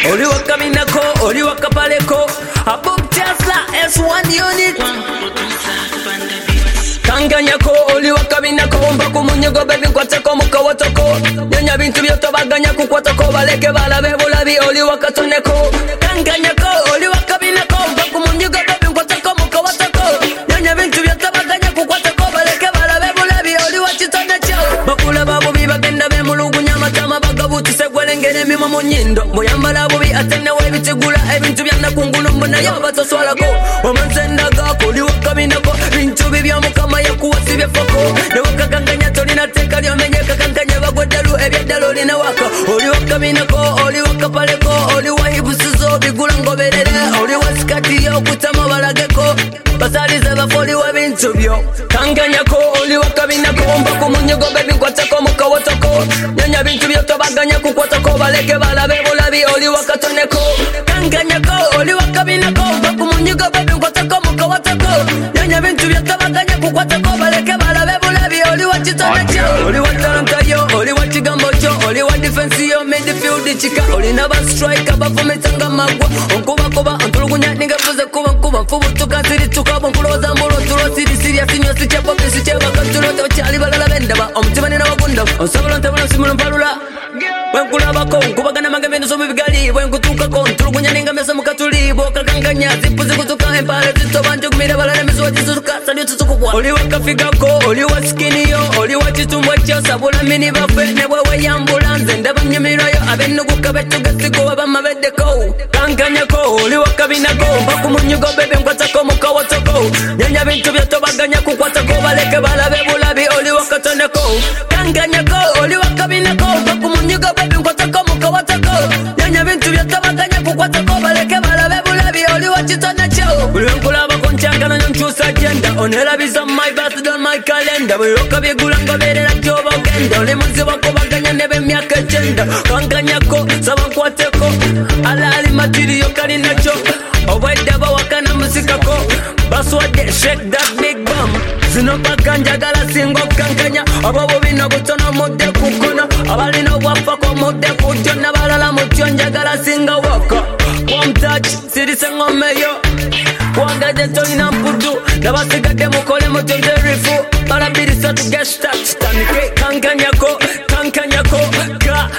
Oli wakaminako, oli wakapaleko. Above Tesla S1 unit. Kanganyako, oli wakaminako. Mbaku munyogo baby kwatako muka watako. Nyonya bintu byoto baganya kukwatako. Baleke balabe bulabi oli wakatoneko. Kanganyako, oli wakaminako. Mbaku munyogo baby kwatako muka watako. Nyonya bintu byoto baganya kukwatako. Baleke balabe bulabi oli wachitoneko. Bakula babu bibagenda be mulugu nyama tama bagabuti segwelengene mimo munyindo. Muyambala bubi atene webitigula ebintu byana kungulu mbona yabato swalako. Omanzendaga koli wakaminako. Bintu bibya mukama yakuwasi byefako. Ne wakakanganya tolina teka lyomenye kakanganya bagwedalu ebyedalo lina waka. Oli wakaminako, oli wakapaleko, oli wahibusizo bigula ngoberere. Oli wasikati yo kutama balageko. Basalize bafoli webintu byo. Kanganyako, oli wakaminako. Mbaku munyogo baby kwatako mukawatako. Nyonya bintu byoto baganya kukwatako. Baleke balabe bulabi oli wakatoneko. Kanganyako, oli wakaminako. Mbaku munyogo baby kwatako mukawatako. Nyonya bintu byoto baganya kukwatako. Baleke balabe bulabi oli wachitoneko. Oli watalanta yo, oli wachigambo cho. Oli wa defense yo, midfield chika. Oli naba striker bafumetanga magwa. Onkuba antulugunya ningafuze kuba mfubu tukaziri tukabo nkuloza mbolo tulo siri asinyo sichepo bisi cheba kantulo tawachali balala bendaba. Omutima nina wagunda. Osabula ntabula simula mpalula. Wenkulabako nkubagana magambe nsomu bigali. Wenkutukako ntulugunya ningamesa mukatuli. Boka kanganya zipuzi kutuka empale zito banjo kumira balala mizuwa jisuka sali utusukukwa. Oli wakafigako, oli wa skini yo. Oli wa chitumbwa cho sabula mini bafe. Newewe ya ambulanze ndaba nyumiro yo. Abenuguka betugasigo wabama bedeko. Kanganyako, oli wakabinako. Mbaku munyugo bebe mkwatako mukawatako. Nyanya bintu byoto baganya kukwatako. Baleke balabe bulabi oli wakatoneko. Kanganyako, oli wakabinako. Mbaku munyugo bebe mkwatako mukawatako. Nyanya bintu byoto baganya kukwatako. Baleke balabe bulabi oli wachitoneko. Buli wenkulaba konchangana nyonchusa agenda. Onelabiza my birthday on my calendar. Buli wakabigula ngoberera joba ogenda. Oli munzi wako baganya nebe myaka echenda. Kanganyako, saba nkwateko. Alali materiyo kali nacho. Obwedaba wakana musikako. Baswade shake that big bum. Zino bakanja gala singo kankanya. Ababo bino butono mode kukuna. Abalino wafa kwa mode kujona. Balala mutionja gala singa waka. One touch, sirise ngomeyo. Wanga jeto ina mputu. Nabasigade mukole mutonze rifu. Balabirisa to get stuck. Stanike kankanyako. Kankanyako. Ka.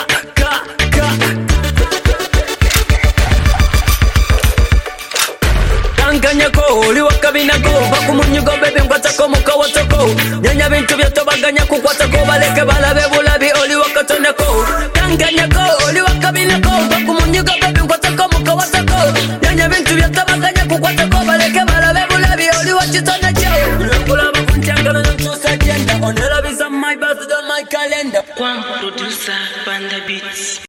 Kanganyako, oli wakabinako. Baku munyugo bebe mkwatako mukawatako. Nyanya bintu byoto baganya kukwatako. Baleke balabe bulabi oli wakatoneko. Kanganyako, oli wakabinako. Baku munyugo bebe mkwatako mukawatako. Nyanya bintu byoto baganya kukwatako. Baleke balabe bulabi oli wachitoneko. Kulaba kunchangana nonchusa agenda. Onelabiza my birthday on my calendar. Kwam producer Panda Beats.